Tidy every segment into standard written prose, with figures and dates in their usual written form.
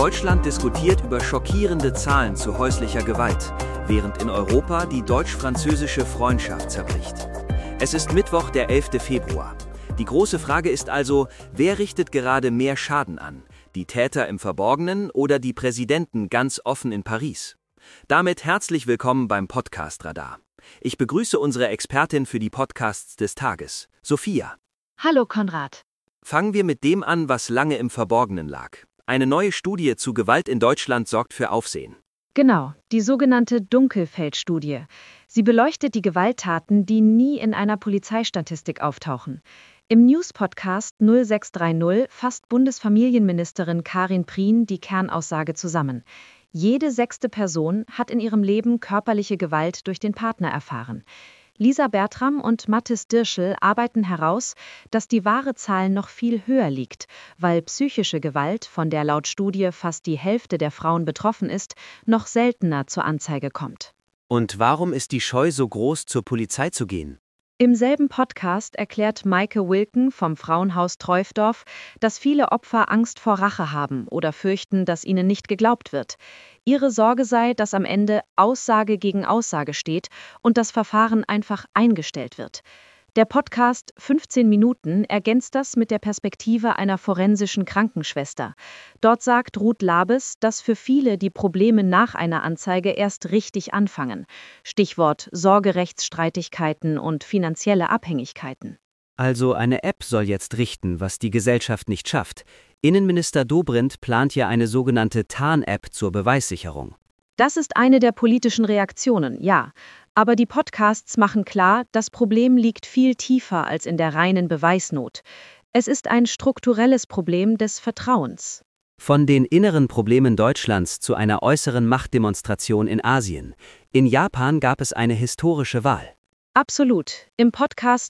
Deutschland diskutiert über schockierende Zahlen zu häuslicher Gewalt, während in Europa die deutsch-französische Freundschaft zerbricht. Es ist Mittwoch, der 11. Februar. Die große Frage ist also, wer richtet gerade mehr Schaden an? Die Täter im Verborgenen oder die Präsidenten ganz offen in Paris? Damit herzlich willkommen beim Podcast Radar. Ich begrüße unsere Expertin für die Podcasts des Tages, Sophia. Hallo Konrad. Fangen wir mit dem an, was lange im Verborgenen lag. Eine neue Studie zu Gewalt in Deutschland sorgt für Aufsehen. Genau, die sogenannte Dunkelfeld-Studie. Sie beleuchtet die Gewalttaten, die nie in einer Polizeistatistik auftauchen. Im News-Podcast 0630 fasst Bundesfamilienministerin Karin Prien die Kernaussage zusammen. Jede 6. Person hat in ihrem Leben körperliche Gewalt durch den Partner erfahren. Lisa Bertram und Mathis Dirschel arbeiten heraus, dass die wahre Zahl noch viel höher liegt, weil psychische Gewalt, von der laut Studie fast die Hälfte der Frauen betroffen ist, noch seltener zur Anzeige kommt. Und warum ist die Scheu so groß, zur Polizei zu gehen? Im selben Podcast erklärt Maike Wilken vom Frauenhaus Treufdorf, dass viele Opfer Angst vor Rache haben oder fürchten, dass ihnen nicht geglaubt wird. Ihre Sorge sei, dass am Ende Aussage gegen Aussage steht und das Verfahren einfach eingestellt wird. Der Podcast 15 Minuten ergänzt das mit der Perspektive einer forensischen Krankenschwester. Dort sagt Ruth Labes, dass für viele die Probleme nach einer Anzeige erst richtig anfangen. Stichwort Sorgerechtsstreitigkeiten und finanzielle Abhängigkeiten. Also eine App soll jetzt richten, was die Gesellschaft nicht schafft. Innenminister Dobrindt plant ja eine sogenannte Tarn-App zur Beweissicherung. Das ist eine der politischen Reaktionen, ja. Aber die Podcasts machen klar, das Problem liegt viel tiefer als in der reinen Beweisnot. Es ist ein strukturelles Problem des Vertrauens. Von den inneren Problemen Deutschlands zu einer äußeren Machtdemonstration in Asien. In Japan gab es eine historische Wahl. Absolut. Im Podcast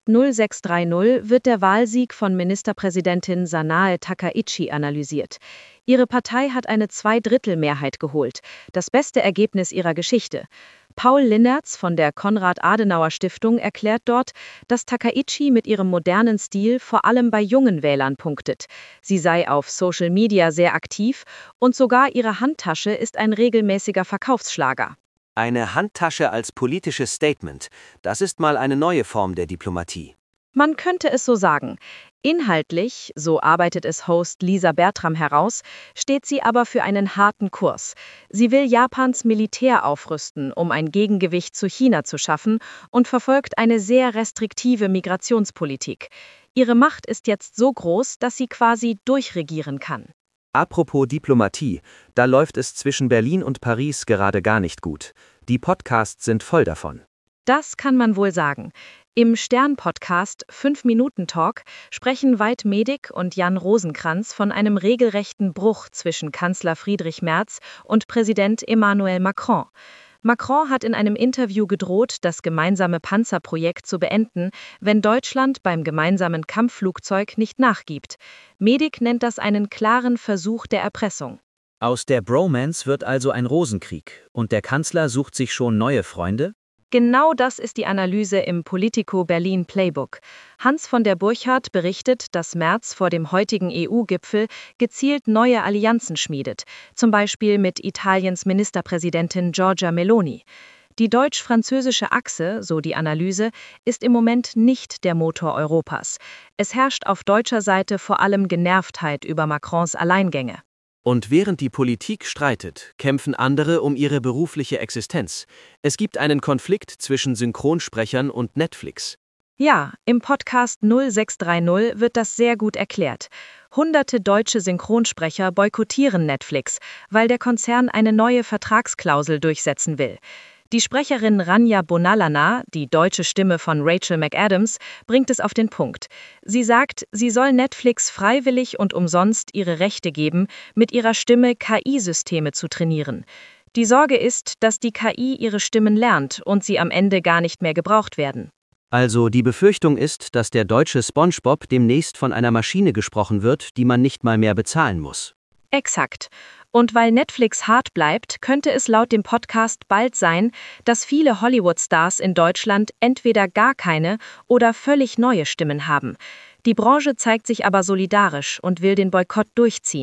0630 wird der Wahlsieg von Ministerpräsidentin Sanae Takaichi analysiert. Ihre Partei hat eine Zweidrittelmehrheit geholt, das beste Ergebnis ihrer Geschichte. Paul Linnertz von der Konrad-Adenauer-Stiftung erklärt dort, dass Takaichi mit ihrem modernen Stil vor allem bei jungen Wählern punktet. Sie sei auf Social Media sehr aktiv und sogar ihre Handtasche ist ein regelmäßiger Verkaufsschlager. Eine Handtasche als politisches Statement, das ist mal eine neue Form der Diplomatie. Man könnte es so sagen. Inhaltlich, so arbeitet es Host Lisa Bertram heraus, steht sie aber für einen harten Kurs. Sie will Japans Militär aufrüsten, um ein Gegengewicht zu China zu schaffen und verfolgt eine sehr restriktive Migrationspolitik. Ihre Macht ist jetzt so groß, dass sie quasi durchregieren kann. Apropos Diplomatie, da läuft es zwischen Berlin und Paris gerade gar nicht gut. Die Podcasts sind voll davon. Das kann man wohl sagen. Im Stern-Podcast 5-Minuten-Talk sprechen Veit Medig und Jan Rosenkranz von einem regelrechten Bruch zwischen Kanzler Friedrich Merz und Präsident Emmanuel Macron. Macron hat in einem Interview gedroht, das gemeinsame Panzerprojekt zu beenden, wenn Deutschland beim gemeinsamen Kampfflugzeug nicht nachgibt. Medig nennt das einen klaren Versuch der Erpressung. Aus der Bromance wird also ein Rosenkrieg und der Kanzler sucht sich schon neue Freunde? Genau das ist die Analyse im Politico Berlin Playbook. Hans von der Burchardt berichtet, dass Merz vor dem heutigen EU-Gipfel gezielt neue Allianzen schmiedet, zum Beispiel mit Italiens Ministerpräsidentin Giorgia Meloni. Die deutsch-französische Achse, so die Analyse, ist im Moment nicht der Motor Europas. Es herrscht auf deutscher Seite vor allem Genervtheit über Macrons Alleingänge. Und während die Politik streitet, kämpfen andere um ihre berufliche Existenz. Es gibt einen Konflikt zwischen Synchronsprechern und Netflix. Ja, im Podcast 0630 wird das sehr gut erklärt. Hunderte deutsche Synchronsprecher boykottieren Netflix, weil der Konzern eine neue Vertragsklausel durchsetzen will. Die Sprecherin Rania Bonalana, die deutsche Stimme von Rachel McAdams, bringt es auf den Punkt. Sie sagt, sie soll Netflix freiwillig und umsonst ihre Rechte geben, mit ihrer Stimme KI-Systeme zu trainieren. Die Sorge ist, dass die KI ihre Stimmen lernt und sie am Ende gar nicht mehr gebraucht werden. Also die Befürchtung ist, dass der deutsche SpongeBob demnächst von einer Maschine gesprochen wird, die man nicht mal mehr bezahlen muss. Exakt. Und weil Netflix hart bleibt, könnte es laut dem Podcast bald sein, dass viele Hollywood-Stars in Deutschland entweder gar keine oder völlig neue Stimmen haben. Die Branche zeigt sich aber solidarisch und will den Boykott durchziehen.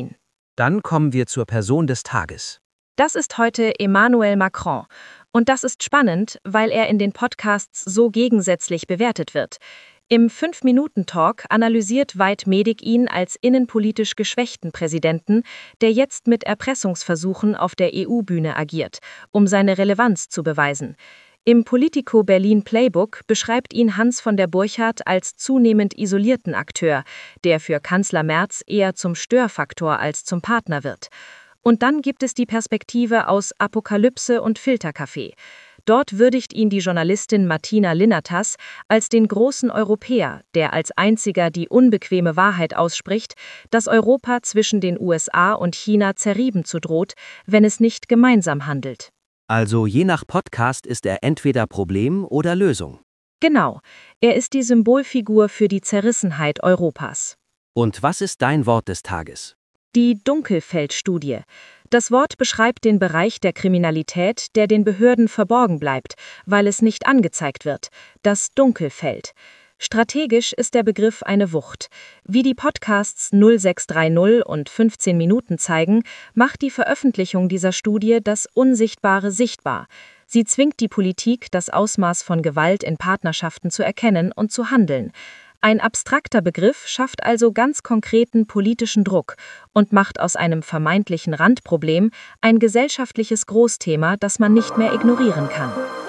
Dann kommen wir zur Person des Tages. Das ist heute Emmanuel Macron. Und das ist spannend, weil er in den Podcasts so gegensätzlich bewertet wird. Im 5-Minuten-Talk analysiert Veit Medig ihn als innenpolitisch geschwächten Präsidenten, der jetzt mit Erpressungsversuchen auf der EU-Bühne agiert, um seine Relevanz zu beweisen. Im Politico Berlin Playbook beschreibt ihn Hans von der Burchardt als zunehmend isolierten Akteur, der für Kanzler Merz eher zum Störfaktor als zum Partner wird. Und dann gibt es die Perspektive aus Apokalypse und Filterkaffee. Dort würdigt ihn die Journalistin Martina Linnatas als den großen Europäer, der als einziger die unbequeme Wahrheit ausspricht, dass Europa zwischen den USA und China zerrieben zu droht, wenn es nicht gemeinsam handelt. Also je nach Podcast ist er entweder Problem oder Lösung. Genau, er ist die Symbolfigur für die Zerrissenheit Europas. Und was ist dein Wort des Tages? Die Dunkelfeld-Studie. Das Wort beschreibt den Bereich der Kriminalität, der den Behörden verborgen bleibt, weil es nicht angezeigt wird. Das Dunkelfeld. Strategisch ist der Begriff eine Wucht. Wie die Podcasts 0630 und 15 Minuten zeigen, macht die Veröffentlichung dieser Studie das Unsichtbare sichtbar. Sie zwingt die Politik, das Ausmaß von Gewalt in Partnerschaften zu erkennen und zu handeln. Ein abstrakter Begriff schafft also ganz konkreten politischen Druck und macht aus einem vermeintlichen Randproblem ein gesellschaftliches Großthema, das man nicht mehr ignorieren kann.